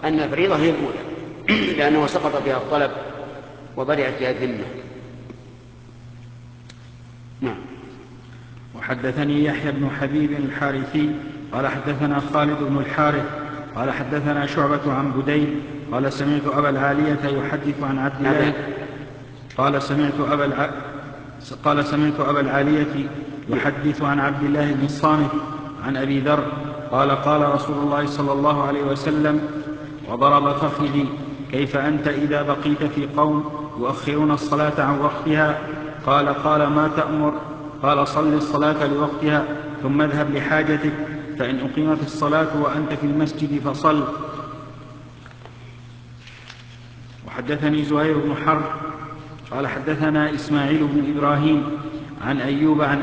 أن الفريضة هي الأولى لأنه سقط بها الطلب وبرئت بها الذمة. نعم. وحدثني يحيى بن حبيب الحارثي قال حدثنا خالد بن الحارث قال حدثنا شعبة عن بديل قال سمعت أبا العالية يحدث عن عبد الله قال سمعت أبا العالية يحدث عن عبد الله بن الصامت عن أبي ذر قال قال رسول الله صلى الله عليه وسلم وضرب فخذي كيف أنت إذا بقيت في قوم يؤخرون الصلاة عن وقتها؟ قال ما تأمر؟ قال صل الصلاة لوقتها ثم اذهب لحاجتك فإن أقيمت الصلاة وأنت في المسجد فصل. وحدثني زهير بن حرب قال حدثنا إسماعيل بن إبراهيم عن أيوب عن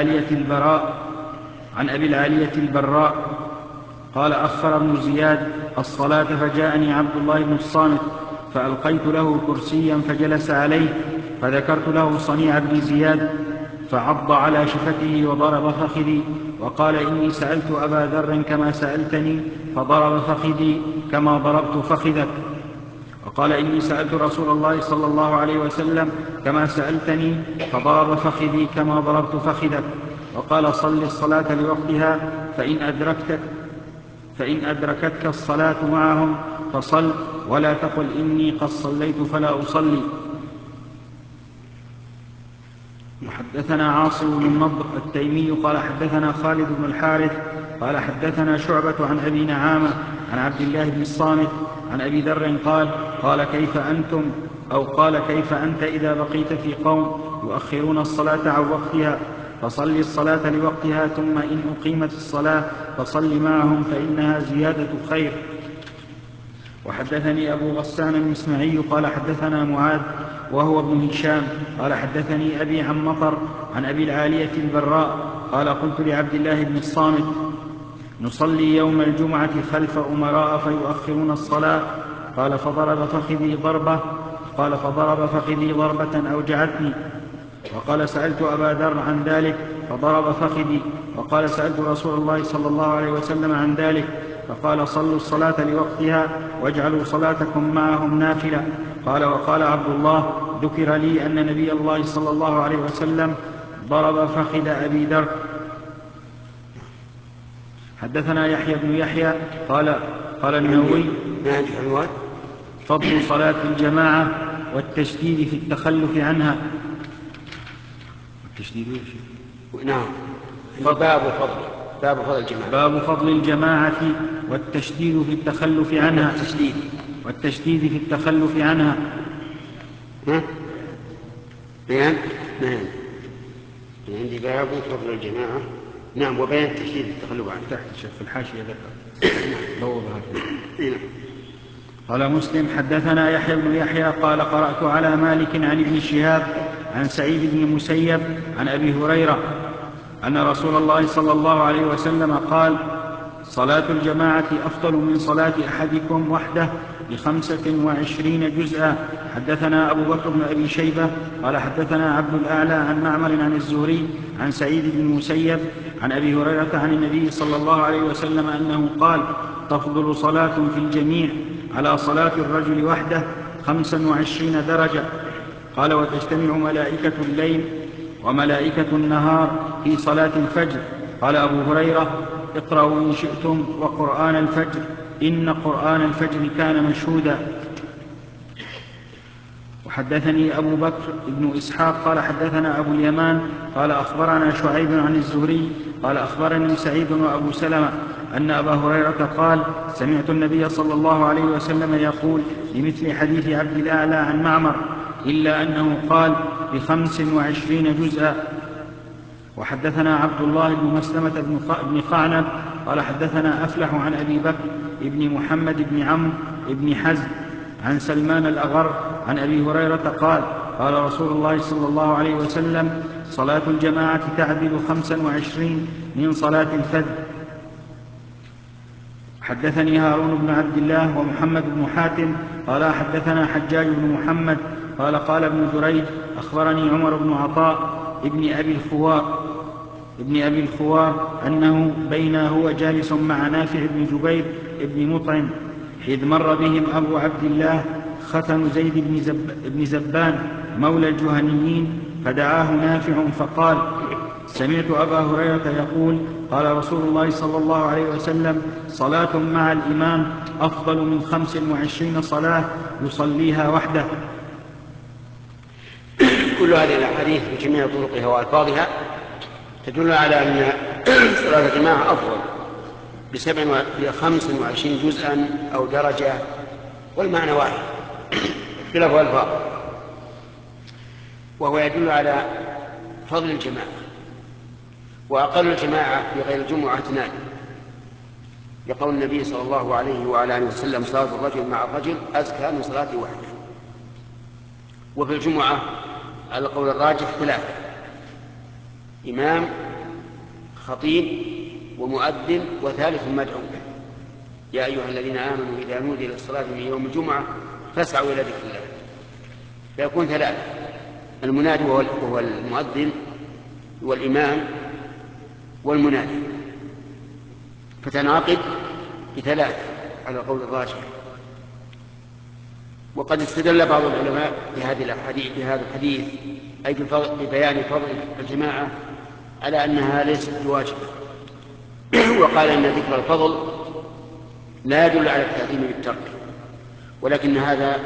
أبي العالية البراء قال أخر ابن زياد الصلاة فجاءني عبد الله بن الصامت فألقيت له كرسيا فجلس عليه فذكرت له صنيع ابن زياد فعض على شفته وضرب فخذي وقال إني سألت أبا ذر كما سألتني فضرب فخذي كما ضربت فخذك. وقال إني سألت رسول الله صلى الله عليه وسلم كما سألتني فضرب فخذي كما ضربت فخذك. وقال صل الصلاة لوقتها فإن أدركتك الصلاة معهم فصل ولا تقل إني قد صليت فلا أصلي. وحدثنا عاصم بن النضر التيمي قال حدثنا خالد بن الحارث قال حدثنا شعبة عن أبي نعامة عن عبد الله بن الصامت عن أبي ذر قال كيف أنت إذا بقيت في قوم يؤخرون الصلاة عن وقتها؟ فصل الصلاة لوقتها ثم إن أقيمت الصلاة فصل معهم فإنها زيادة خير. وحدثني أبو غسان المسمعي قال حدثنا معاذ وهو ابن هشام قال حدثني أبي عن مطر عن أبي العالية البراء قال قلت لعبد الله بن الصامت نصلي يوم الجمعة خلف أمراء فيؤخرون الصلاة قال فضرب فخذي ضربة أوجعتني. وقال سألت أبا ذر عن ذلك فضرب فخذي. وقال سألت رسول الله صلى الله عليه وسلم عن ذلك فقال صلوا الصلاة لوقتها واجعلوا صلاتكم معهم نافلة. وقال عبد الله ذكر لي أن نبي الله صلى الله عليه وسلم ضرب فخذ أبي ذر. حدثنا يحيى بن يحيى قال النووي فضل صلاة الجماعة والتشديد في التخلف عنها. نعم. باب فضل الجماعة والتشديد في التخلف عنها. والتشديد في التخلف عنها. بيان عندي باب فضل الجماعة. نعم. وبيان التشديد في التخلف عنها تحت الشيخ في الحاشية ذكر. قال مسلم حدثنا يحيى بن يحيى قال قرأت على مالك عن ابن شهاب عن سعيد بن المسيب عن أبي هريرة أن رسول الله صلى الله عليه وسلم قال صلاة الجماعة أفضل من صلاة أحدكم وحده ب25 جزءا. حدثنا أبو بكر بن أبي شيبة قال حدثنا عبد الأعلى عن معمر عن الزهري عن سعيد بن المسيب عن أبي هريرة عن النبي صلى الله عليه وسلم أنه قال تفضل صلاة في الجميع على صلاة الرجل وحده 25 درجة. قال وتجتمع ملائكة الليل وملائكة النهار في صلاة الفجر. قال أبو هريرة اقرأوا إن شئتم وقرآن الفجر إن قرآن الفجر كان مشهودا. وحدثني أبو بكر بن إسحاق قال حدثنا أبو اليمان قال أخبرنا شعيب عن الزهري قال أخبرني سعيد وأبو سلمة أن أبا هريرة قال سمعت النبي صلى الله عليه وسلم يقول بمثل حديث عبد الأعلى عن معمر إلا أنه قال ب25 جزءا. وحدثنا عبد الله بن مسلمة بن قعنب قال حدثنا أفلح عن أبي بكر بن محمد بن عمرو بن حزم عن سلمان الأغر عن أبي هريرة قال رسول الله صلى الله عليه وسلم صلاة الجماعة تعدل 25 من صلاة الفجر. حدثني هارون بن عبد الله ومحمد بن حاتم قال حدثنا حجاج بن محمد قال ابن جريج أخبرني عمر بن عطاء ابن أبي الخوار أنه بين هو جالس مع نافع بن جبير بن مطعم إذ مر بهم أبو عبد الله ختن زيد بن زبان مولى الجهنيين، فدعاه نافع فقال: سمعت أبا هريرة يقول: قال رسول الله صلى الله عليه وسلم: صلاة مع الإمام أفضل من 25 صلاة يصليها وحده. كل هذه الأحاديث بجميع طرقها وألفاظها تدل على أن صلاة الجماعة أفضل ب25 جزءا أو درجة، والمعنى واحد اختلاف الألفاظ، وهو يدل على فضل الجماعة. وأقل الجماعة في غير الجمعة 2، لقول النبي صلى الله عليه وعلى آله وسلم: صلاة الرجل مع الرجل أزكى من صلاته وحده. وفي الجمعة على القول الراجح 3: إمام، خطيب، ومؤذن، وثالث مدعو. يا أيها الذين آمنوا إذا نودي للصلاة من يوم الجمعة فاسعوا إلى ذكر الله. فيكون 3: المنادي وهو المؤذن والإمام والمنادي، فتنعقد ب3 على القول الراجح. وقد استدل بعض العلماء بهذا الحديث أي ببيان فضل الجماعة على أنها ليست بواجبة، وقال أن ذكر الفضل لا يدل على التعظيم بالترك، ولكن هذا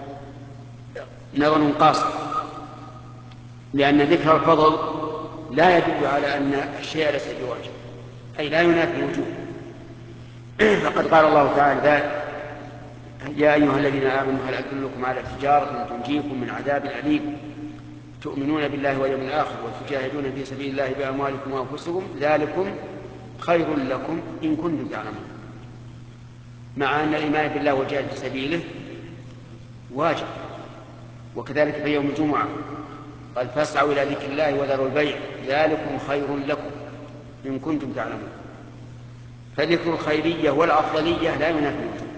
نظر قاصر، لأن ذكر الفضل لا يدل على أن الشيء ليس بواجب، أي لا ينافي الوجوب. فقد قال الله تعالى: يا أيها الذين آمنوا هل أدلكم على تجارة تنجيكم من عذاب أليم تؤمنون بالله واليوم الآخر وتجاهدون في سبيل الله بأموالكم وأنفسكم ذلكم خير لكم إن كنتم تعلمون. مع أن الإيمان بالله والجهاد في سبيله واجب. وكذلك في يوم الجمعة قال: فاسعوا إلى ذكر الله وذروا البيع ذلكم خير لكم إن كنتم تعلمون. فذكر الخيرية والأفضلية لا ينافي الوجوب.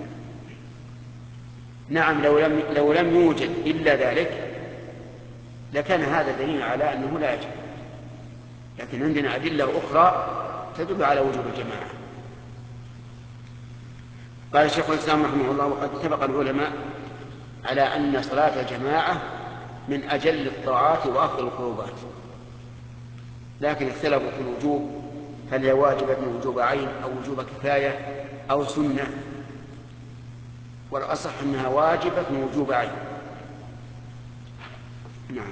نعم، لو لم يوجد إلا ذلك لكان هذا دليل على أنه لا يجب، لكن عندنا أدلة أخرى تدل على وجوب الجماعة. قال الشيخ الإسلام رحمه الله: وقد اتفق العلماء على أن صلاة الجماعة من أجل الطاعات وأفضل القربات، لكن اختلفوا في الوجوب، هل هي واجبة وجوب عين أو وجوب كفاية أو سنة، والأصح أنها واجبة وجوب عين. نعم.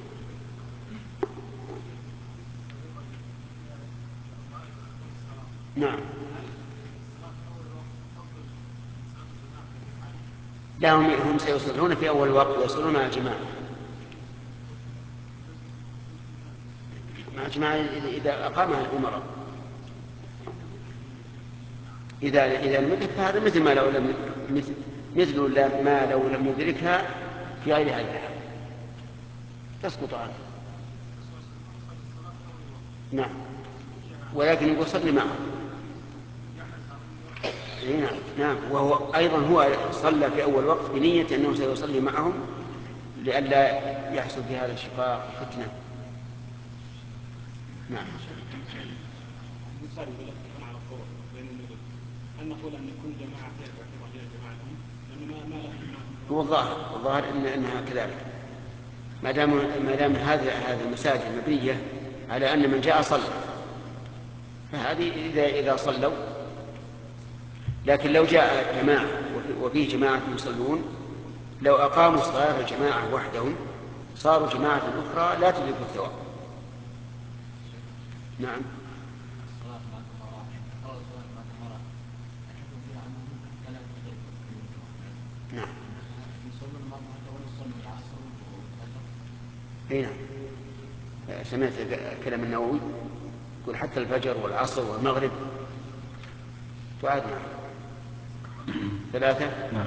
نعم. لا، هم سيصلون في أول وقت ويصلون مع الجماعة. مع الجماعة إذا أقامها الأمراء. إذا لم فهذا مثل ما لو لم لو لم يدركها في غير هذا الحال تسقط عنه. نعم، ولكن يصلي معه. نعم، وهو أيضا هو صلى في أول وقت بنية أنه سيصلي معهم لئلا يحصل في هذا الشقاق فتنة. نعم. هل نقول أن كل جماعة تعتبر هي جماعة هو الظاهر أنها كذلك، ما دام هذه المساجد مبنية على أن من جاء صلى، فهذه إذا صلوا. لكن لو جاء جماعة وفيه جماعة يصلون، لو أقاموا صلاة الجماعة وحدهم صاروا جماعة أخرى لا تدرك الثواب. نعم. نعم. نعم. سمعت كلام النووي يقول حتى الفجر والعصر والمغرب تعاد معه 3. نعم.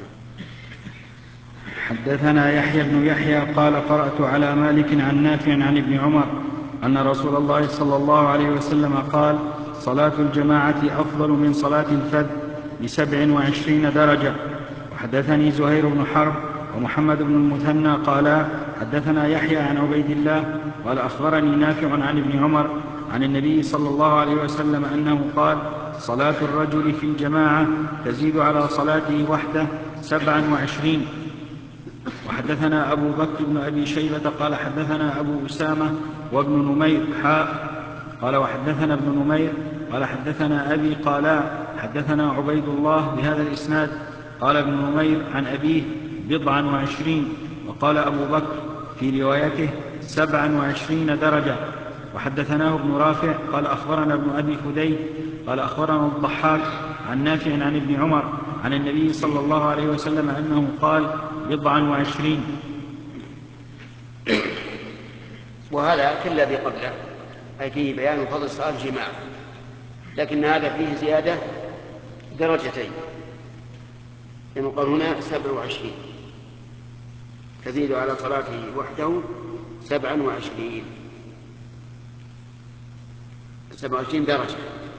حدثنا يحيى بن يحيى قال: قرأت على مالك عن نافع عن ابن عمر أن رسول الله صلى الله عليه وسلم قال: صلاة الجماعة أفضل من صلاة الفذ ب27 درجة. وحدثني زهير بن حرب ومحمد بن المثنى قالا: حدثنا يحيى عن عبيد الله قال: أخبرني نافع عن ابن عمر عن النبي صلى الله عليه وسلم أنه قال: صلاة الرجل في الجماعة تزيد على صلاته وحده 27. وحدثنا أبو بكر بن أبي شيبة قال حدثنا أبو أسامة وابن نمير قال وحدثنا ابن نمير قال حدثنا أبي قالا حدثنا عبيد الله بهذا الإسناد. قال ابن نمير عن أبيه 27، وقال أبو بكر في روايته 27 درجة. وحدثناه ابن رافع قال أخبرنا ابن أبي فديك قال أخبرنا الضحاك عن نافع عن ابن عمر عن النبي صلى الله عليه وسلم أنه قال 27. وهذا كالذي قبله، أي فيه بيان فضل صلاة الجماعة، لكن هذا فيه زيادة درجتين، لأنه قال هنا 27 تزيد على صلاته وحده 27 درجة.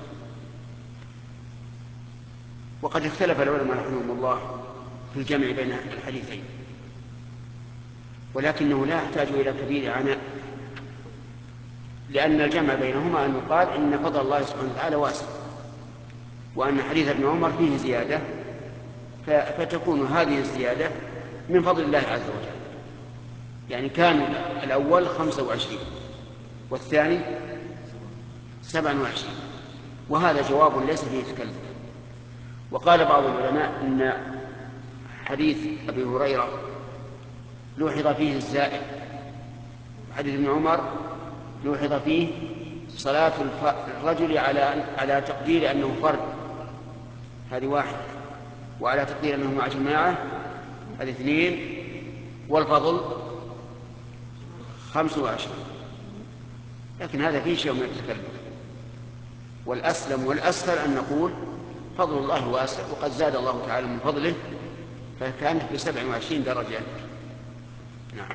وقد اختلف العلماء رحمهم الله في الجمع بين الحديثين، ولكنه لا يحتاج إلى كبير عناء، لأن الجمع بينهما أن يقال إن فضل الله سبحانه وتعالى واسع، وأن حديث ابن عمر فيه زيادة، فتكون هذه الزيادة من فضل الله عز وجل. يعني كان الأول 25 والثاني 27، وهذا جواب ليس فيه تكلف. وقال بعض العلماء إن حديث أبي هريرة لوحظ فيه الزائد، وحديث ابن عمر لوحظ فيه صلاة الرجل على تقدير أنه فرد، هذه واحدة، وعلى تقدير أنه مع جماعة، هذه 2، والفضل 25. لكن هذا فيه شيء من التكلف، والأسلم والأسهل أن نقول فضل الله واسع، وقد زاد الله تعالى من فضله، فكانت ب27 درجة. نعم.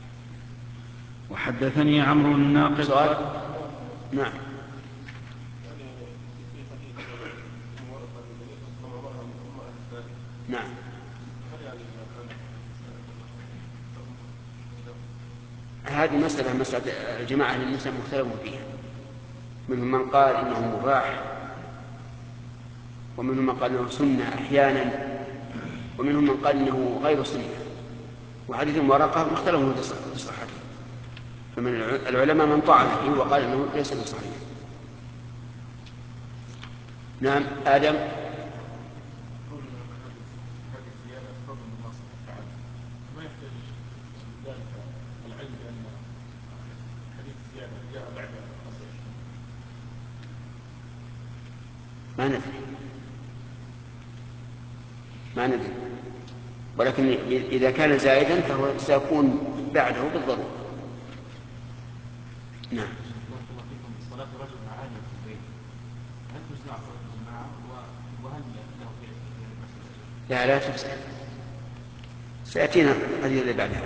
وحدثني عمرو الناقد. سؤال؟ نعم. نعم. هذه مسألة الجماعة للنساء مختلف فيها، منهم من قال إنه مباح، ومنهم من قال إنه سنة أحيانا، ومنهم من قال إنه غير سنة. وحديث المورقة مختلف في صحته، فمن العلماء من طعن فيه وقال إنه ليس بصحيح. نعم. آدم. ما ندري، ولكن إذا كان زائدا فهو سيكون بعده بالضرورة. نعم. صلاة الرجل معاني في البيت هل تجزع صلاة الجماعة وهل له لا تجزع، سيأتينا الحديث اللي بعدها.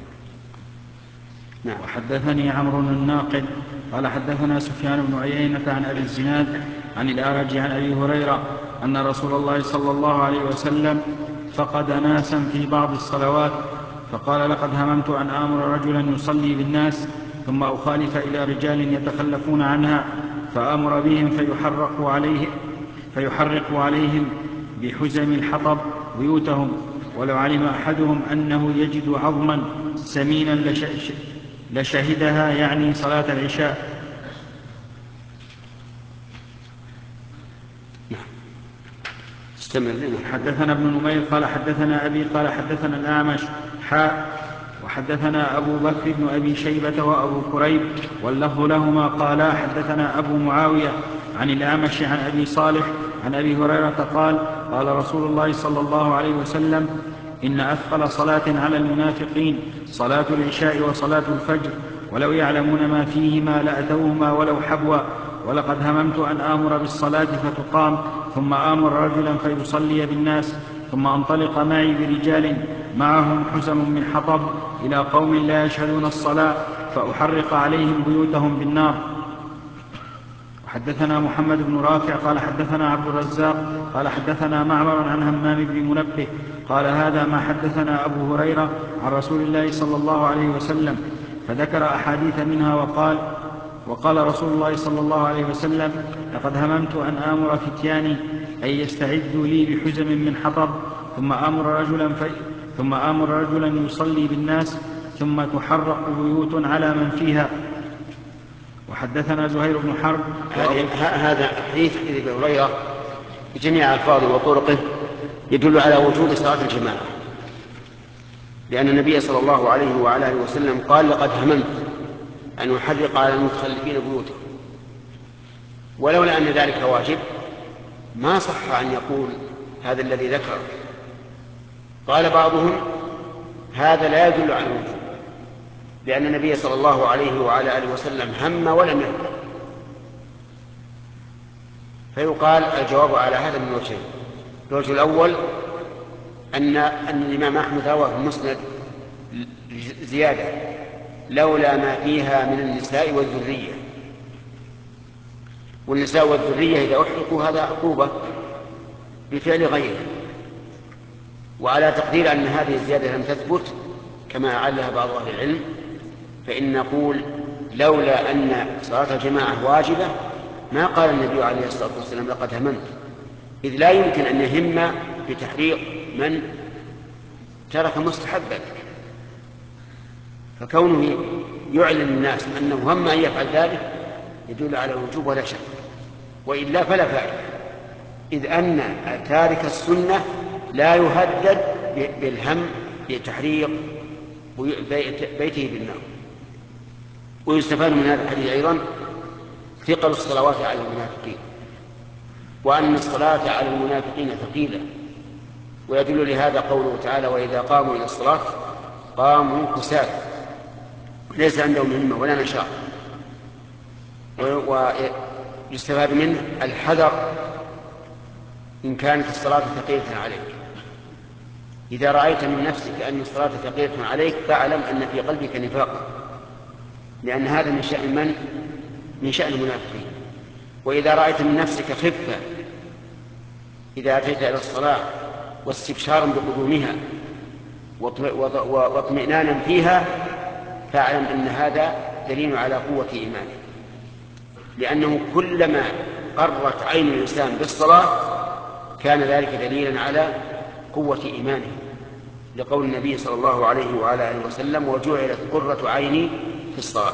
نعم. وحدثني عمرو الناقد قال حدثنا سفيان بن عيينة عن أبي الزناد عن الأعرج عن أبي هريرة أن رسول الله صلى الله عليه وسلم فقد ناسا في بعض الصلوات، فقال لقد هممت أن آمر رجلا يصلي بالناس ثم أخالف إلى رجال يتخلفون عنها فآمر بهم فيحرق عليهم بحزم الحطب بيوتهم، ولو علم أحدهم أنه يجد عظما سمينا لشهدها، يعني صلاة العشاء. حدثنا ابن نمير قال حدثنا أبي قال حدثنا الأعمش وحدثنا أبو بكر بن أبي شيبة وأبو كريب واللفظ لهما قالا حدثنا أبو معاوية عن الأعمش عن أبي صالح عن أبي هريرة قال قال رسول الله صلى الله عليه وسلم إن أثقل صلاة على المنافقين صلاة العشاء وصلاة الفجر، ولو يعلمون ما فيهما لأتوهما ولو حبوا، ولقد هممت أن آمر بالصلاة فتقام ثم آمر رجلا فيصلي بالناس ثم أنطلق معي برجال معهم حزم من حطب إلى قوم لا يشهدون الصلاة فأحرق عليهم بيوتهم بالنار. حدثنا محمد بن رافع قال حدثنا عبد الرزاق قال حدثنا معمر عن همام بن منبه قال هذا ما حدثنا أبو هريرة عن رسول الله صلى الله عليه وسلم، فذكر أحاديث منها وقال رسول الله صلى الله عليه وسلم: لقد هممت أن آمر فتياني أن يستعدوا لي بحزم من حطب، ثم آمر رجلا يصلي بالناس، ثم تحرق بيوت على من فيها. وحدثنا زهير بن حرب. هذا حديث ابي هريره بجميع الفاظه وطرقه يدل على وجوب صلاه الجماعه، لان النبي صلى الله عليه وعلى اله وسلم قال: لقد هممت ان احرق على المتخلفين بيوتهم. ولولا ان ذلك واجب ما صح ان يقول هذا الذي ذكره. قال بعضهم: هذا لا يدل على الوجوب، لأن النبي صلى الله عليه وعلى آله وسلم هم ولم يهم. فيقال الجواب على هذا من وجهين: الوجه الأول أن الإمام أحمد روى في المسند زيادة: لولا ما فيها من النساء والذرية. والنساء والذرية إذا أحرقوا هذا عقوبة بفعل غيره. وعلى تقدير أن هذه الزيادة لم تثبت كما أعلها بعض أهل العلم، فإن نقول: لولا أن صلاة الجماعة واجبة ما قال النبي عليه الصلاة والسلام: لقد هممت، إذ لا يمكن أن يهم بتحريق من ترك مستحبا. فكونه يعلن الناس أنه هم أن يفعل ذلك يدل على الوجوب ولا شك، وإلا فلا فائدة، إذ أن تارك السنة لا يهدد بالهم بتحريق بيته بالنار. ويستفاد من هذا الحديث أيضا ثقل الصلوات على المنافقين، وأن الصلاة على المنافقين ثقيلة. ويدل لهذا قوله تعالى: وإذا قاموا إلى الصلاة قاموا كسالى، ليس عندهم همة ولا نشاط. ويستفاد منه الحذر إن كانت الصلاة ثقيلة عليك. إذا رأيت من نفسك أن الصلاة ثقيلة عليك فاعلم أن في قلبك نفاقا، لأن هذا من شأن المنافقين. وإذا رأيت من نفسك خفة إذا أتيت إلى الصلاة واستبشارا بقدومها واطمئنانا فيها فاعلم أن هذا دليل على قوة إيمانه، لأنه كلما قرت عين الإنسان بالصلاة كان ذلك دليلا على قوة إيمانه، لقول النبي صلى الله عليه وعلى آله وسلم: وجعلت قرة عيني في الصلاة.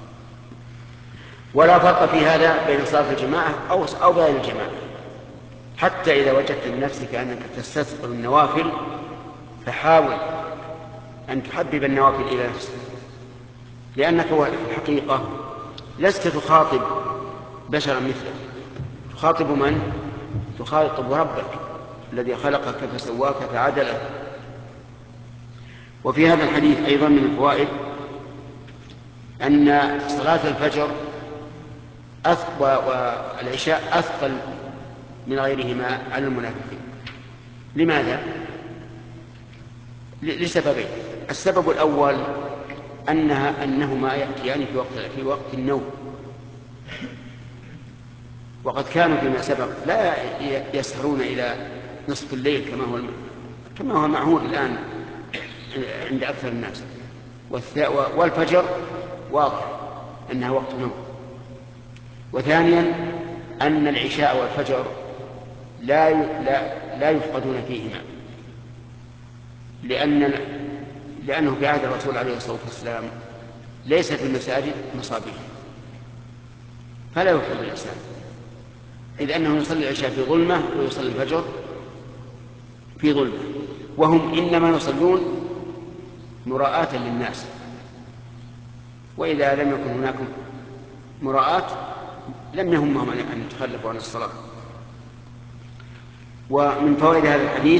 ولا فرق في هذا بين صلاة الجماعة أو غير الجماعة. حتى إذا وجدت من نفسك أنك تستثقل النوافل فحاول أن تحبب النوافل إلى نفسك، لأنك في الحقيقة لست تخاطب بشرا مثلك، تخاطب من؟ تخاطب ربك الذي خلقك فسواك فعدلك. وفي هذا الحديث أيضا من الفوائد أن صلاة الفجر والعشاء أثقل من غيرهما على المنافقين. لماذا؟ لسببين: السبب الأول أنهما يأتيان في وقت النوم، وقد كانوا فيما سبق لا يسهرون إلى نصف الليل كما هو معهود الآن عند أكثر الناس. والفجر واضح أنها وقت نوم. وثانيا أن العشاء والفجر لا يفقدون فيهما، لأنه في عهد الرسول عليه الصلاة والسلام ليس في المساجد مصابيح، فلا يفقد الإنسان، إذ أنه يصلي العشاء في ظلمة ويصلي الفجر في ظلمة، وهم إنما يصلون مراءة للناس. وإذا لم يكن هناك مراءة لم يهمهم أن يتخلفوا عن الصلاة. ومن فوائد هذا الحديث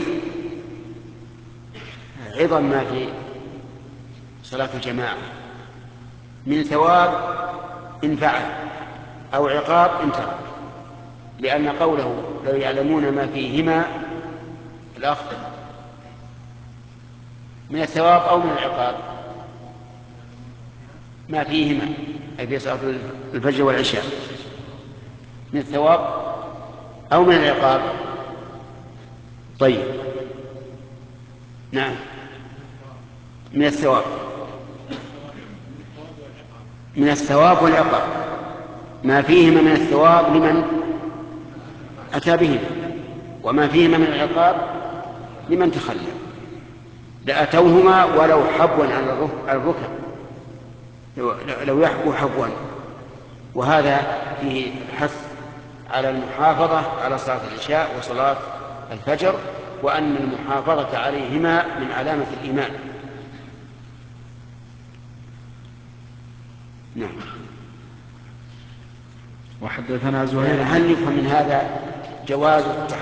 عظم ما في صلاة الجماعة من ثواب إن فعل أو عقاب إن ترك، لأن قوله: لو يعلمون ما فيهما الأخذ من الثواب أو من العقاب. ما فيهما أي في صلاة الفجر والعشاء من الثواب أو من العقاب. طيب، نعم، من الثواب والعقاب. ما فيهما من الثواب لمن أتى بهما، وما فيهما من العقاب لمن تخلى. لأتوهما ولو حبوا على الركب، لو يحبوا حبوا. وهذا فيه الحث على المحافظة على صلاة العشاء وصلاة الفجر، وأن المحافظة عليهما من علامة الإيمان. نعم. وحدثنا زهير. هل يفهم من هذا جواز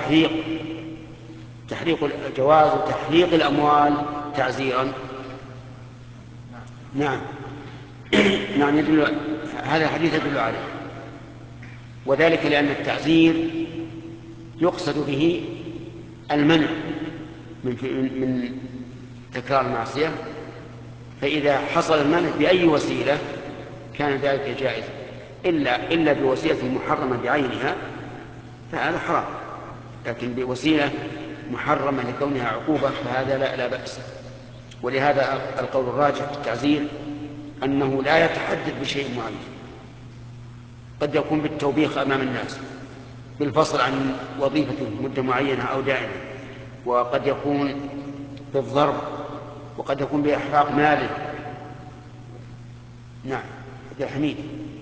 تحريق الأموال تعزيرا؟ نعم. نعم، هذا الحديث يدل عليه، وذلك لأن التعزير يقصد به المنع من تكرار المعصية، فإذا حصل المنع بأي وسيلة كان ذلك جائزا، إلا بوسيلة محرمة بعينها فهذا حرام، لكن بوسيلة محرمة لكونها عقوبة فهذا لا بأس. ولهذا القول الراجح في التعزير أنه لا يتحدد بشيء معين، قد يكون بالتوبيخ أمام الناس، بالفصل عن وظيفته مدة معينة أو دائمة، وقد يكون بالضرب، وقد يكون بإحراق ماله. نعم. يا حميد.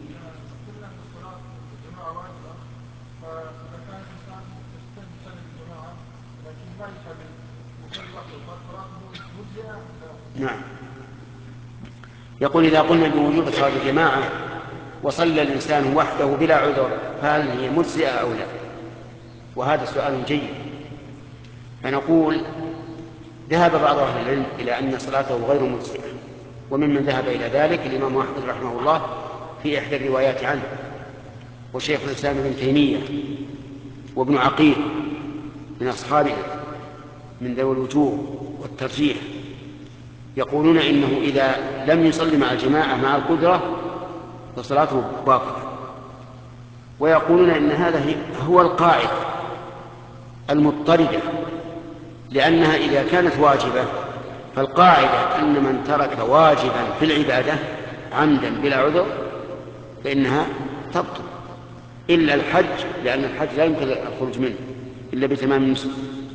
نعم. يقول إذا قلنا بوجوب صلاة الجماعة وصلى الإنسان وحده بلا عذر فهل هي مجزئة أو لا؟ وهذا سؤال جيد. فنقول ذهب بعض أهل العلم إلى أن صلاته غير مجزئة، وممن ذهب إلى ذلك الإمام أحمد رحمه الله في إحدى الروايات عنه، وشيخ الإسلام ابن تيمية، وابن عقيل من أصحابه من ذوي الوجوه والترجيح، يقولون إنه إذا لم يصلي مع الجماعة مع القدرة فصلاته باطلة، ويقولون إن هذا هو القاعدة المضطردة، لأنها إذا كانت واجبة فالقاعدة أن من ترك واجبا في العبادة عمدا بلا عذر فإنها تبطل، إلا الحج، لأن الحج لا يمكن الخروج منه إلا بتمام النسك،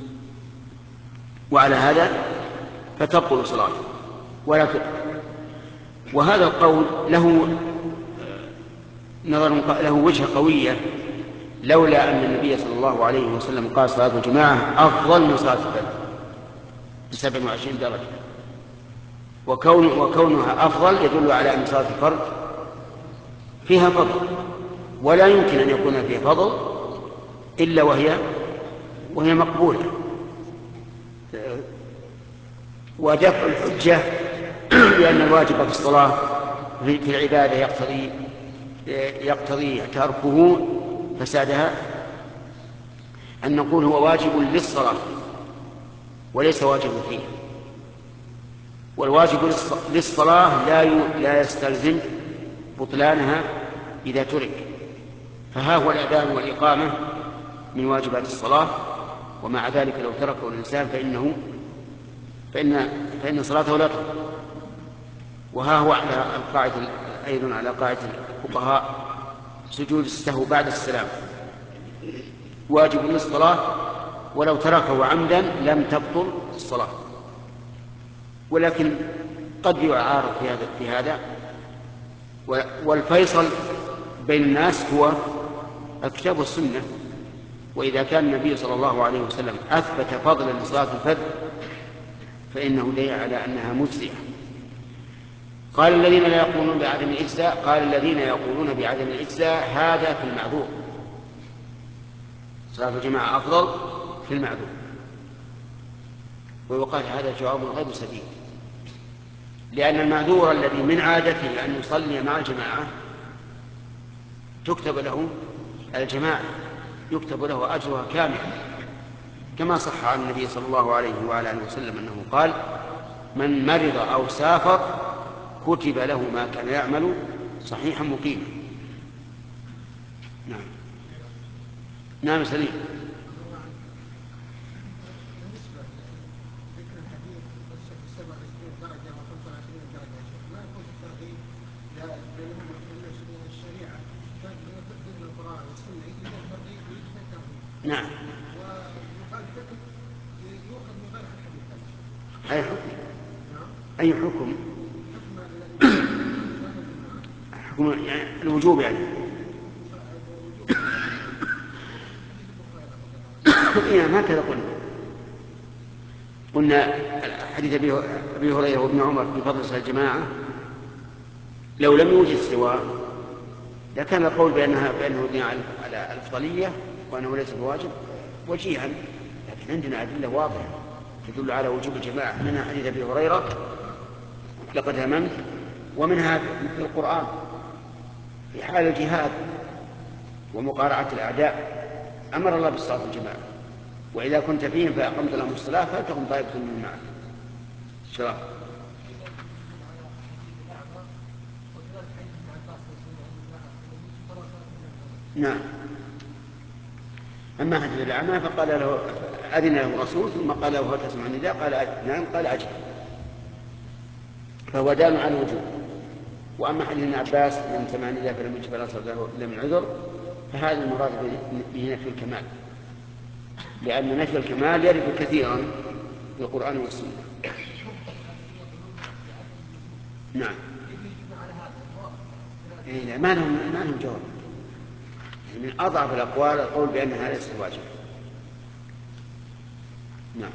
وعلى هذا فتبطل صلاته ولا تقبل. وهذا القول له وجهة قوية، لولا أن النبي صلى الله عليه وسلم قال صلاة الجماعة أفضل من صلاة الفجر ب27 درجة، وكونها أفضل يدل على أن صلاة الفرد فيها فضل، ولا يمكن أن يكون فيها فضل إلا وهي مقبولة. ودفع الحجة لأن الواجب في الصلاة في العبادة يقتضي تركه فسادها، أن نقول هو واجب للصلاة وليس واجب فيه، والواجب للصلاة لا يستلزم بطلانها إذا ترك. فها هو الأذان والإقامة من واجبات الصلاة، ومع ذلك لو تركه الإنسان فإن صلاته لا تقبل. وها هو على القاعدة أيضا على قاعدة الفقهاء سجود السهو بعد السلام واجب للصلاة، ولو تركه عمدا لم تبطل الصلاة. ولكن قد يعارض في هذا، والفيصل بين الناس هو الكتاب والسنة. وإذا كان النبي صلى الله عليه وسلم أثبت فضلا لصلاة الفجر فإنه دليل على أنها مجزئة. قال الذين لا يقولون بعدم الإجزاء، قال الذين يقولون بعدم الإجزاء هذا في المعذور، صلاة الجماعة أفضل في المعذور. ويقال هذا جواب غير سديد، لأن المعذور الذي من عادته أن يصلي مع الجماعة تكتب له الجماعة، يكتب له أجرها كاملا، كما صح عن النبي صلى الله عليه وعلى آله وسلم أنه قال: من مرض أو سافر كتب له ما كان يعمل صحيحا مقيما. نعم. نعم سليم. أي حكم؟ أي حكم؟ حكم يعني الوجوب يعني. إيه هكذا قلنا حديث أبي هريرة وابن عمر في فضل صلاة الجماعة لو لم يوجد سواه لكان القول بأنه يبني على الأفضلية وأنه ليس بواجب وجيها، لكن عندنا أدلة واضحة تدل على وجوب الجماعة، منها حديث أبي هريرة لقد هممت، ومنها في القرآن في حال الجهاد ومقارعة الأعداء أمر الله بالصلاة الجماعة، وإذا كنت فيهم فأقمت لهم الصلاة فلتقم طائفة من معك. شراب. نعم. أما حديث الأعمى فقال له أذن له الرسول ثم قال له هل تسمع النداء؟ قال نعم، قال أجل، فهو دال على الوجوب. وأما حديث ابن عباس من سمع النداء فلم يجب فلا صلاة له إلا من عذر، فهذا المراد به نفي الكمال، لأن نفي الكمال يرد كثيرا في القرآن والسنة. نعم. ما لهم جواب. من أضعف الأقوال القول بأنها ليست واجب. نعم.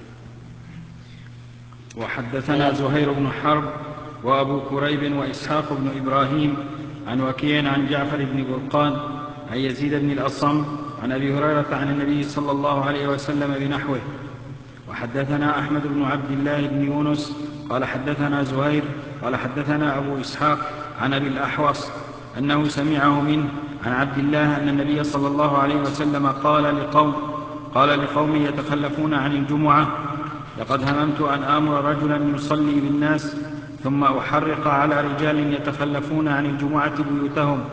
وحدثنا زهير بن حرب وأبو كريب وإسحاق بن إبراهيم عن وكيع عن جعفر بن برقان عن يزيد بن الأصم عن أبي هريرة عن النبي صلى الله عليه وسلم بنحوه. وحدثنا أحمد بن عبد الله بن يونس قال حدثنا زهير قال حدثنا أبو إسحاق عن أبي الأحوص أنه سمعه منه عن عبد الله أن النبي صلى الله عليه وسلم قال لقوم يتخلفون عن الجمعة: لقد هممت أن آمر رجلا يصلي بالناس ثم أحرق على رجال يتخلفون عن الجمعة بيوتهم.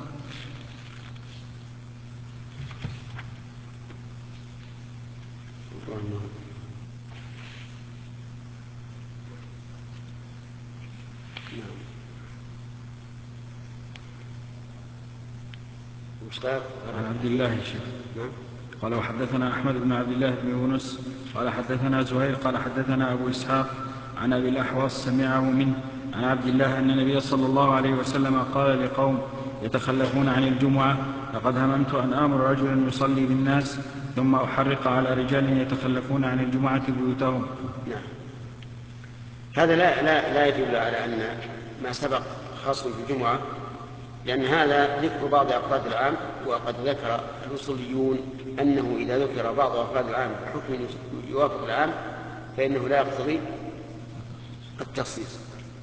عن عبد الله قال وحدثنا أحمد بن عبد الله بن يونس قال حدثنا زهير قال حدثنا أبو إسحاق عن أبي الأحوص سمعه منه عن عبد الله أن النبي صلى الله عليه وسلم قال لقوم يتخلفون عن الجمعة: لقد هممت أن آمر رجلا يصلي بالناس ثم أحرق على رجال يتخلفون عن الجمعة بيوتهم. نعم. هذا لا يدل على أن ما سبق خاص بالجمعة، لأن هذا ذكر بعض أفراد العام، وقد ذكر الأصوليون أنه إذا ذكر بعض أفراد العام بحكم يوافق العام فإنه لا يقتضي التخصيص.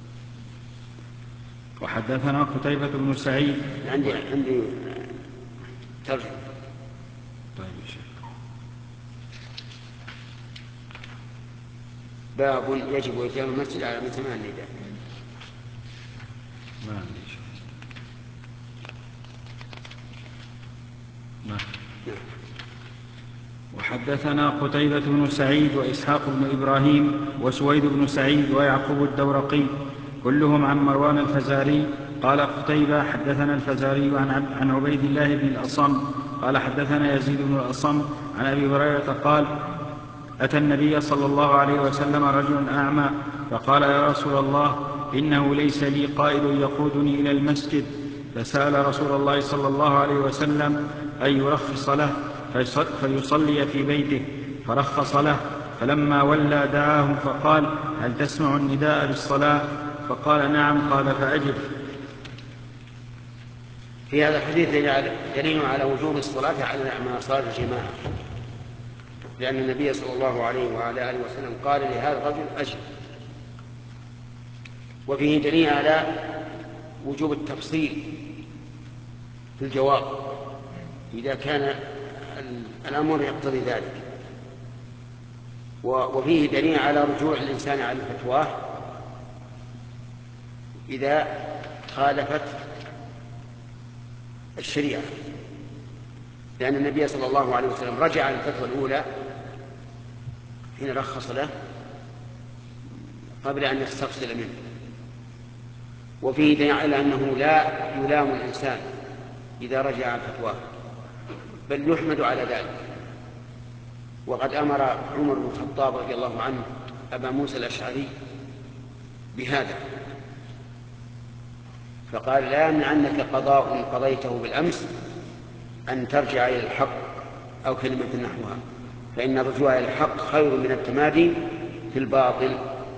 وحدثنا قتيبة بن سعيد. عندي ترجمة. طيب شيخ. باب يجب إتيان المسجد على من سمع النداء. ما عندي شيء. وحدثنا قتيبة بن سعيد وإسحاق بن إبراهيم وسويد بن سعيد ويعقوب الدورقي كلهم عن مروان الفزاري. قال قتيبة حدثنا الفزاري عن عبيد الله بن الأصم قال حدثنا يزيد بن الأصم عن أبي هريرة قال: أتى النبي صلى الله عليه وسلم رجل أعمى فقال: يا رسول الله، إنه ليس لي قائد يقودني إلى المسجد. فسأل رسول الله صلى الله عليه وسلم أن يرخص له فيصلي في بيته، فرخص له. فلما ولى دعاه فقال: هل تسمع النداء بالصلاة؟ فقال: نعم. قال: فأجب. في هذا الحديث دليل على وجوب الصلاة على الأعمى صلاة الجماعة، لأن النبي صلى الله عليه وعلى آله وسلم قال لهذا الرجل: أجب. وفيه دليل على وجوب التفصيل في الجواب إذا كان الأمر يقتضي ذلك، وفيه دليل على رجوع الإنسان على فتواه إذا خالفت الشريعة، لأن النبي صلى الله عليه وسلم رجع عن الفتوى الأولى حين رخص له قبل أن يستفصل منه. وفيه دليل على أنه لا يلام الإنسان إذا رجع عن فتواه، بل يحمد على ذلك. وقد أمر عمر بن الخطاب رضي الله عنه أبا موسى الأشعري بهذا، فقال لا يمنعنك قضاء قضيته بالأمس أن ترجع إلى الحق أو كلمة نحوها، فإن الرجوع إلى الحق خير من التمادي في الباطل.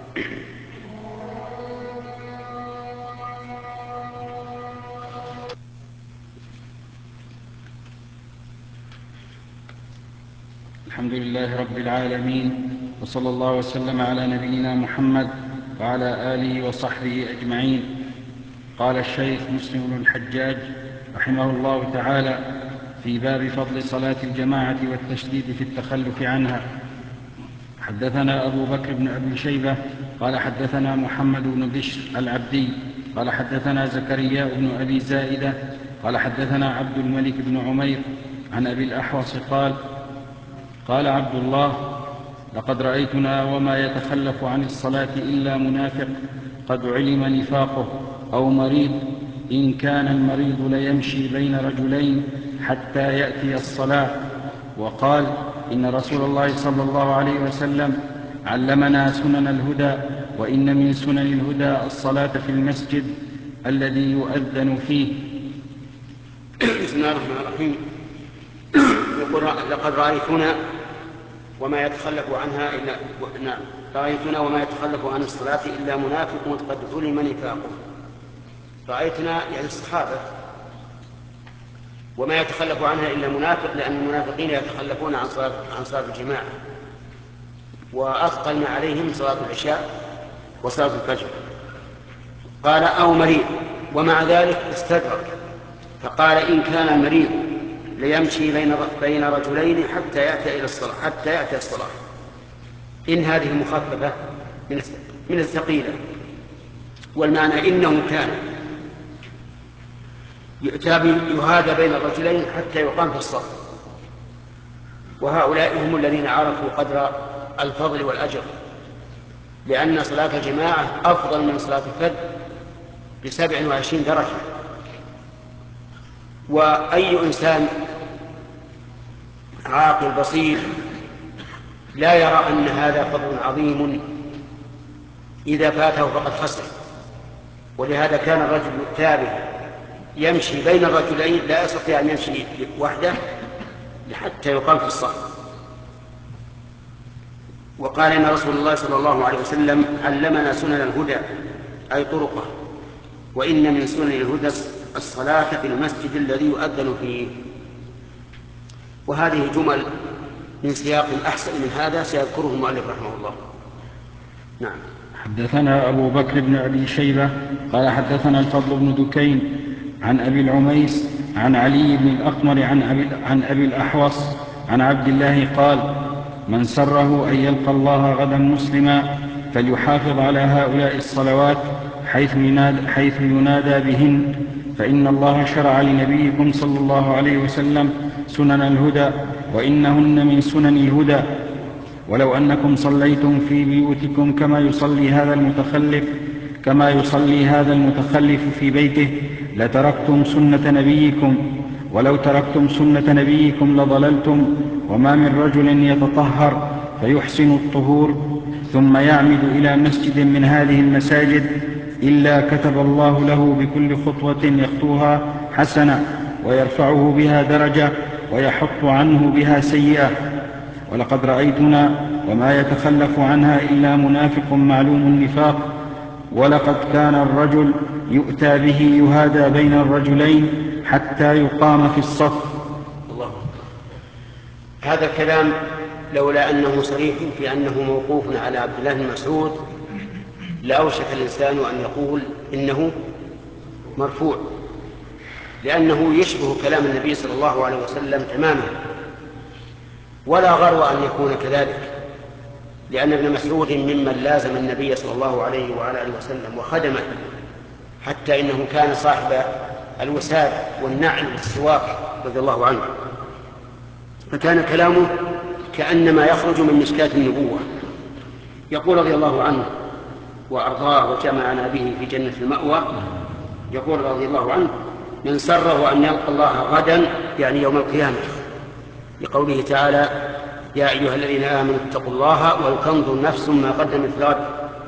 الحمد لله رب العالمين، وصلى الله وسلم على نبينا محمد وعلى آله وصحبه أجمعين. قال الشيخ مسلم بن الحجاج رحمه الله تعالى في باب فضل صلاة الجماعة والتشديد في التخلف عنها: حدثنا أبو بكر بن أبي شيبة قال حدثنا محمد بن بشر العبدي قال حدثنا زكريا بن أبي زائدة قال حدثنا عبد الملك بن عمير عن أبي الأحوص قال عبد الله: لقد رأيتنا وما يتخلف عن الصلاة إلا منافق قد علم نفاقه أو مريض، إن كان المريض ليمشي بين رجلين حتى يأتي الصلاة. وقال: إن رسول الله صلى الله عليه وسلم علمنا سنن الهدى، وإن من سنن الهدى الصلاة في المسجد الذي يؤذن فيه. بسم الله الرحمن الرحيم. يقول: لقد رأيتنا وما يتخلف عنها إلا رأيتنا وما يتخلف عن الصلاة إلا منافق قد علم نفاقه. رأيتنا يعني الصحابة، وما يتخلف عنها إلا منافق، لأن المنافقين يتخلفون عن صلاة الجماعة، وأثقل ما عليهم صلاة العشاء وصلاة الفجر. قال: أو مريض، ومع ذلك استدرك فقال: إن كان المريض ليمشي بين رجلين حتى يأتي الصلاة. إن هذه مخففة من الثقيلة، والمعنى إنه كان يهادى بين الرجلين حتى يقام في الصف. وهؤلاء هم الذين عرفوا قدر الفضل والأجر، لأن صلاة الجماعة أفضل من صلاة الفرد ب27 درجة. وأي إنسان عاقل بصير لا يرى أن هذا فضل عظيم إذا فاته فقد خسر. ولهذا كان الرجل التابع يمشي بين الرجلين، لا يستطيع أن يمشي وحده حتى يقام في الصف. وقال: إن رسول الله صلى الله عليه وسلم علمنا سنن الهدى، أي طرقه، وإن من سنن الهدى الصلاة في المسجد الذي يؤذن فيه. وهذه جمل من سياق أحسن من هذا سيذكره المؤلف رحمه الله. نعم. حدثنا أبو بكر بن أبي شيبة قال حدثنا الفضل بن دكين عن أبي العميس عن علي بن الأقمر عن أبي الأحوص عن عبد الله قال: من سره أن يلقى الله غدا مسلما فليحافظ على هؤلاء الصلوات حيث ينادى بهن، فإن الله شرع لنبيكم صلى الله عليه وسلم سنن الهدى، وإنهن من سنن الهدى. ولو أنكم صليتم في بيوتكم كما يصلي هذا المتخلف في بيته لتركتم سنة نبيكم، ولو تركتم سنة نبيكم لضللتم. وما من رجل يتطهر فيحسن الطهور ثم يعمد إلى مسجد من هذه المساجد إلا كتب الله له بكل خطوة يخطوها حسنة، ويرفعه بها درجة، ويحط عنه بها سيئة. ولقد رأيتنا وما يتخلف عنها إلا منافق معلوم النفاق، ولقد كان الرجل يؤتى به يهادى بين الرجلين حتى يقام في الصف. الله. هذا الكلام لولا أنه صريح في أنه موقوف على عبد الله بن مسعود لأوشك الإنسان أن يقول إنه مرفوع، لأنه يشبه كلام النبي صلى الله عليه وسلم تماما، ولا غرو أن يكون كذلك، لأن ابن مسعود ممن لازم النبي صلى الله عليه وعلى آله وسلم وخدمه، حتى إنه كان صاحب الوساد والنعل والسواك رضي الله عنه، فكان كلامه كأنما يخرج من مشكاة النبوة. يقول رضي الله عنه وأرضاه وجمعنا به في جنة المأوى، يقول رضي الله عنه: من سره أن يلقى الله غدا، يعني يوم القيامة، لقوله تعالى: يا أيها الذين آمنوا اتقوا الله ولتنظر نفس ما قدمت لغد.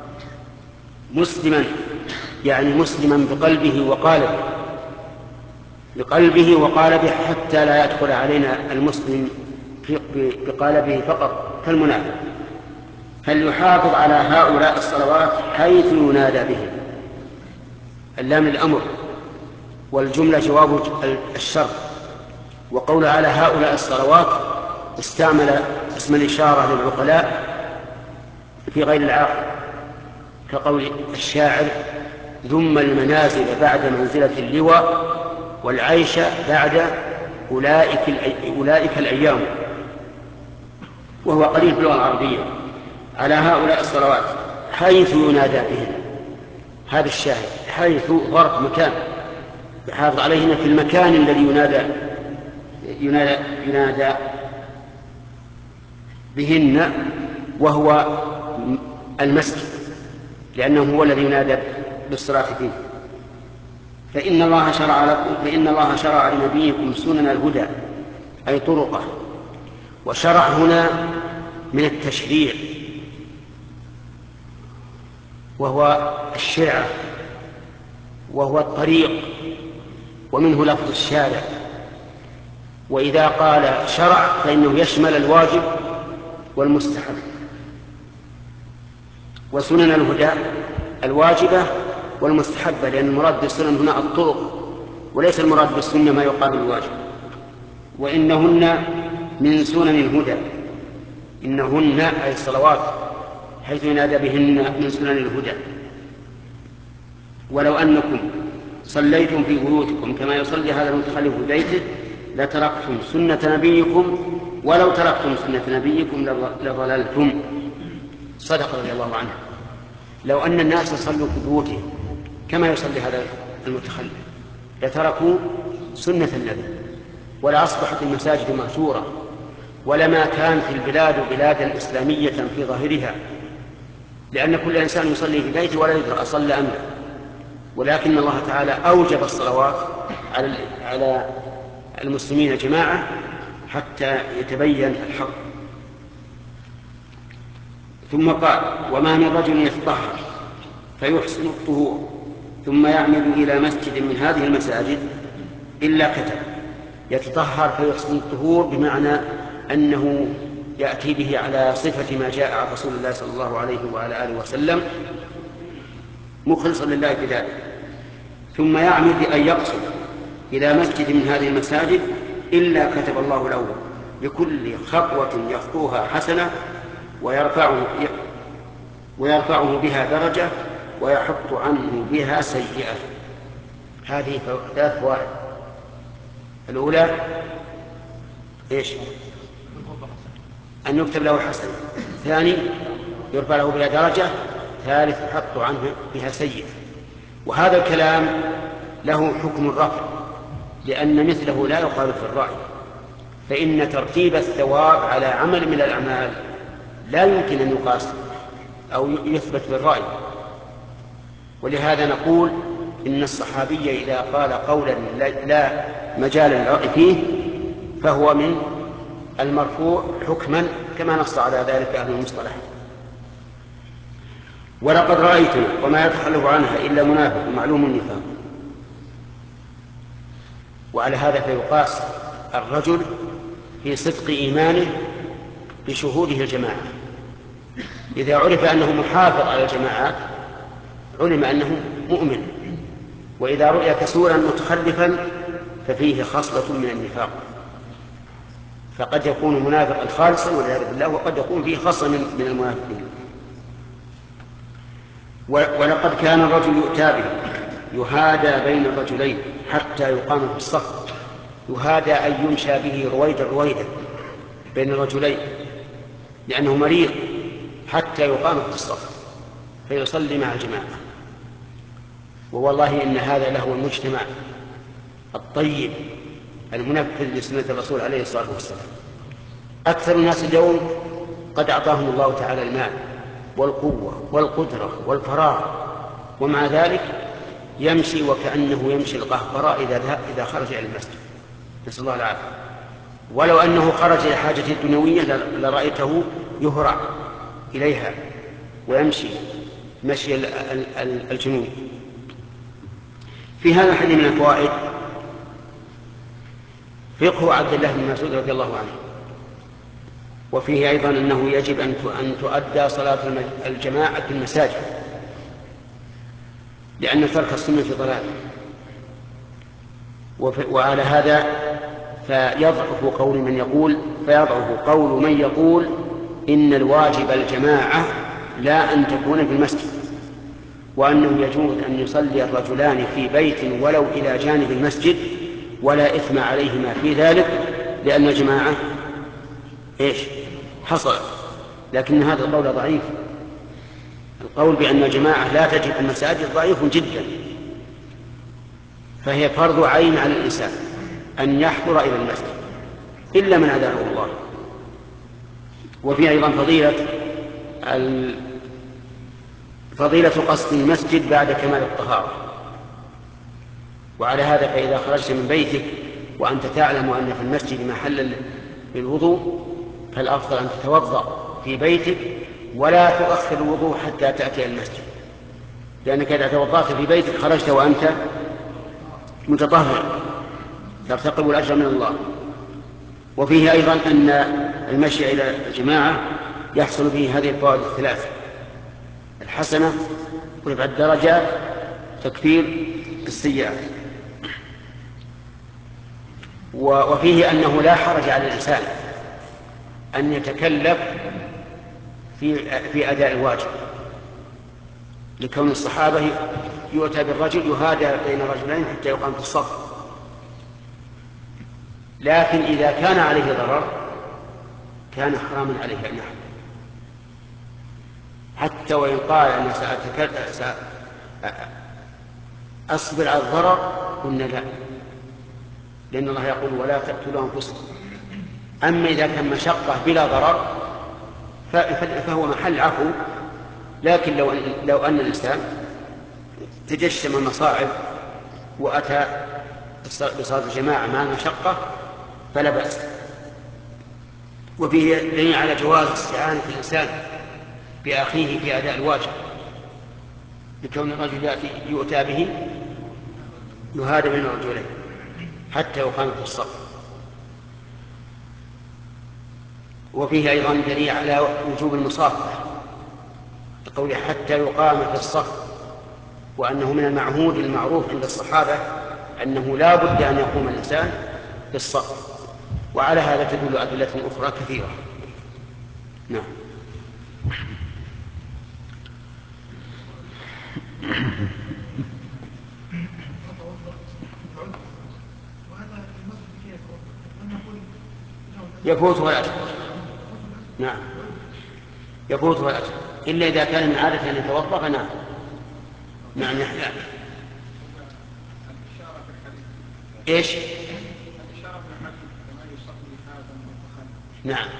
مسلما يعني مسلما بقلبه وقالبه حتى لا يدخل علينا المسلم بقالبه فقط كالمنافق. فليحافظ على هؤلاء الصلوات حيث ينادى بهم. اللام الأمر والجملة جواب الشرط. وقول على هؤلاء الصلوات استعمل اسم الإشارة للعقلاء في غير العاقل، كقول الشاعر ذم المنازل بعد منزلة اللواء والعيش بعد أولئك الأيام، وهو قليل في اللغة العربية. على هؤلاء الصلوات حيث ينادى بهم، هذا الشاهد، حيث ظرف مكان، يحافظ عليهن في المكان الذي ينادى بهن، وهو المسجد، لأنه هو الذي ينادى بالصلاة فيه. فإن الله شرع لنبيكم سنن الهدى أي طرقه. وشرع هنا من التشريع، وهو الشرعة، وهو الطريق، ومنه لفظ الشارع. وإذا قال شرع فإنه يشمل الواجب والمستحب. وسنن الهدى الواجبة والمستحبة، لأن المراد بالسنن هنا الطرق، وليس المراد بالسنة ما يقابل الواجب. وإنهن من سنن الهدى، إنهن أي الصلوات حيث ينادى بهن من سنن الهدى. ولو أنكم صليتم في بيوتكم كما يصلي هذا المتخلف في بيته لتركتم سنة نبيكم، ولو تركتم سنة نبيكم لضللتم. صدق رضي الله عنه. لو أن الناس صلوا في بيوتهم كما يصلي هذا المتخلف لتركوا سنة النبي، ولأصبحت المساجد مهجورة، ولما كانت البلاد بلادا إسلامية في ظاهرها، لأن كل إنسان يصلي في بيته ولا يدري أصلى أم لا. ولكن الله تعالى أوجب الصلوات على المسلمين جماعة حتى يتبين الحق. ثم قال وما من رجل يتطهر فيحسن الطهور ثم يعمد إلى مسجد من هذه المساجد إلا كتب. يتطهر فيحسن الطهور بمعنى أنه يأتي به على صفة ما جاء عن رسول الله صلى الله عليه وعلى آله وسلم مخلصا لله بذلك. ثم يعمد أن يقصد إلى مسجد من هذه المساجد إلا كتب الله له بكل خطوة يخطوها حسنة ويرفعه بها درجة ويحط عنه بها سيئة. هذه 3 فوائد. الأولى إيش؟ أن يكتب له حسنة. ثاني يرفع له بها درجة. ثالث يحط عنه بها سيئة. وهذا الكلام له حكم الرفع، لأن مثله لا يقال في الرأي، فإن ترتيب الثواب على عمل من الأعمال لا يمكن أن يقاس أو يثبت بالرأي. ولهذا نقول إن الصحابي إذا قال قولا لا مجال للرأي فيه فهو من المرفوع حكما، كما نص على ذلك أهل المصطلح. ولقد رأيتنا وما يتخلف عنها إلا منافق معلوم النفاق. وعلى هذا فيقاس الرجل في صدق إيمانه بشهوده الجماعة. إذا عرف أنه محافظ على الجماعات علم أنه مؤمن، وإذا رؤي كسولا متخلفا ففيه خصلة من النفاق، فقد يكون منافقا خالصا والعياذ بالله، وقد يكون فيه خصلة من المنافقين. ولقد كان الرجل يؤتى به يهادى بين الرجلين حتى يقام في الصف. يهادى أن يمشى به رويدا بين الرجلين لأنه مريض حتى يقام في الصف فيصلي مع الجماعة. ووالله إن هذا له المجتمع الطيب المنفذ لسنة الرسول عليه الصلاة والسلام. أكثر الناس اليوم قد أعطاهم الله تعالى المال والقوة والقدرة والفراغ، ومع ذلك يمشي وكأنه يمشي القهقراء إذا خرج إلى المسجد، نسأل الله العافية. ولو أنه خرج إلى حاجته الدنيوية لرأيته يهرع إليها ويمشي مشي الجنون. في هذا الحديث من الفوائد فقه عبد الله بن مسعود رضي الله عنه، وفيه أيضا أنه يجب أن تؤدى صلاة الجماعة في المساجد، لأن ترك السنة ضلال. وعلى هذا فيضعف قول من يقول إن الواجب الجماعة لا أن تكون في المسجد، وأنه يجوز أن يصلي الرجلان في بيت ولو إلى جانب المسجد ولا إثم عليهما في ذلك، لأن الجماعة حصل. لكن هذا القول ضعيف. القول بأن الجماعة لا تجب في المساجد ضعيف جدا، فهي فرض عين على الإنسان أن يحضر إلى المسجد إلا من أدعه الله. وفي أيضا فضيلة قصد المسجد بعد كمال الطهارة. وعلى هذا فإذا خرجت من بيتك وأنت تعلم أن في المسجد محلا للوضوء فالأفضل أن تتوضأ في بيتك ولا تؤخر الوضوء حتى تأتي المسجد، لأنك إذا توضأت في بيتك خرجت وأنت متطهر ترتقب الأجر من الله. وفيه أيضا أن المشي إلى الجماعة يحصل به هذه الفوائد الثلاث: الحسنة ورفع الدرجات تكفير السيئات. وفيه أنه لا حرج على الإنسان أن يتكلف في أداء الواجب، لكون الصحابة يؤتى بالرجل يهادى بين رجلين حتى يقام في الصف. لكن إذا كان عليه ضرر كان حراما عليه أن يحضر، حتى وإن قال أنا سأصبر على الضرر قلنا لا، لأن الله يقول ولا تقتلوا أنفسكم. أما إذا كان مشقة بلا ضرر فهو محل عفو. لكن لو أن الإنسان تجشم المصاعب وأتى بصلاة الجماعة مع المشقة فلا بأس. وفيه دليل على جواز استعانة الإنسان بأخيه في أداء الواجب، لكون الرجل يؤتى به يهادى بين الرجلين حتى يقام في الصف. وفيه أيضا دليل على وجوب المصافحة بقوله حتى يقام في الصف، وأنه من المعهود المعروف عند الصحابة أنه لا بد أن يقوم الإنسان في الصف. وعلى هذا تدل أدلة أخرى كثيرة. نعم. يفوتها الأجر. نعم يفوتها الأجر إلا إذا كان من عادة أن يتوضأ فنعم. نعم يحلى. إيش؟ نعم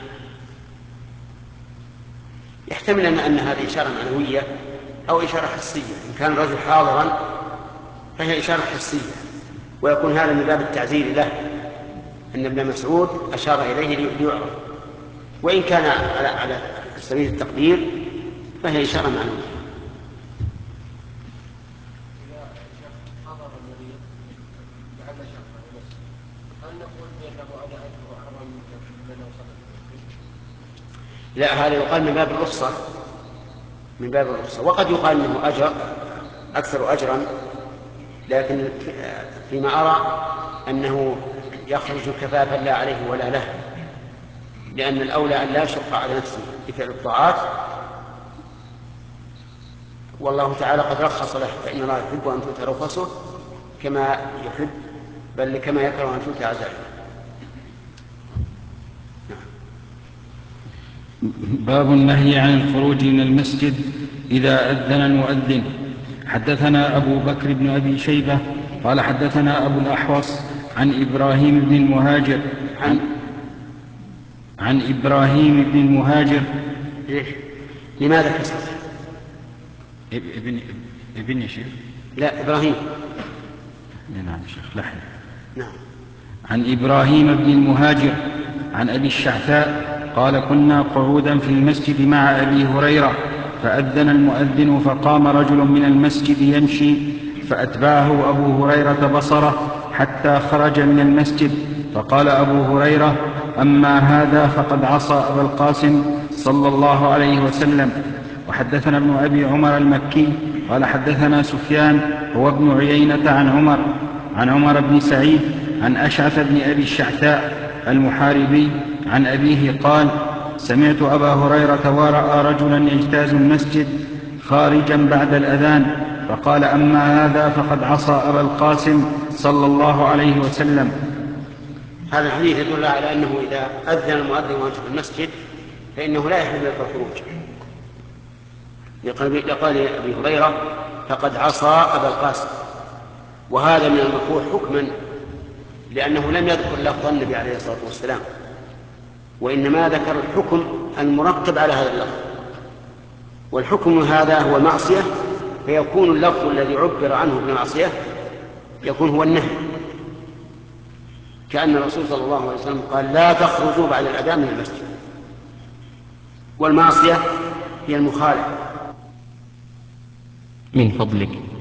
يحتمل أن هذه إشارة معنوية أو إشارة حسية. إن كان الرجل حاضرا فهي إشارة حسية، ويكون هذا من باب التعزير له، أن ابن مسعود أشار إليه ليعرف. وإن كان على سبيل التقدير فهي إشارة معنوية. لا هذا يقال من باب الرخصة، من باب الرخصة. وقد يقال أنه أجر أكثر أجرا، لكن فيما أرى أنه يخرج كفافا لا عليه ولا له، لأن الأولى أن لا يشق على نفسه بفعل الطاعات، والله تعالى قد رخص له، فإن الله يحب أن تؤتى رخصه كما يحب بل كما يكره أن تؤتى عزائمه. باب النهي عن الخروج من المسجد إذا أذن المؤذن. حدثنا أبو بكر بن أبي شيبة قال حدثنا أبو الأحوص عن إبراهيم بن المهاجر عن إبراهيم بن المهاجر. لماذا كسرت؟ ابن يا شيخ؟ لا إبراهيم. نعم شيخ لحن. نعم. عن إبراهيم بن المهاجر عن أبي الشعثاء قال كنا قعودا في المسجد مع أبي هريرة فأذن المؤذن فقام رجل من المسجد يمشي فأتبعه أبو هريرة بصره حتى خرج من المسجد فقال أبو هريرة أما هذا فقد عصى أبا القاسم صلى الله عليه وسلم. وحدثنا ابن أبي عمر المكي قال حدثنا سفيان هو ابن عيينة عن عمر بن سعيد عن أشعث بن أبي الشعثاء المحاربي عن أبيه قال سمعت أبا هريرة ورأى رجلا يجتاز المسجد خارجا بعد الأذان فقال أما هذا فقد عصى أبا القاسم صلى الله عليه وسلم. هذا الحديث يدل على أنه إذا أذن المؤذن وأنت في المسجد فإنه لا يحل لك الخروج، لقال أبي هريرة فقد عصى أبا القاسم، وهذا من المكروه حكما لأنه لم يذكر لفظ النبي عليه الصلاة والسلام، وإنما ذكر الحكم المرتب على هذا اللفظ، والحكم هذا هو المعصية، فيكون اللفظ الذي عبر عنه بالمعصية يكون هو النهي، كأن الرسول صلى الله عليه وسلم قال لا تخرجوا بعد الأذان من المسجد، والمعصية هي المخالفة. من فضلك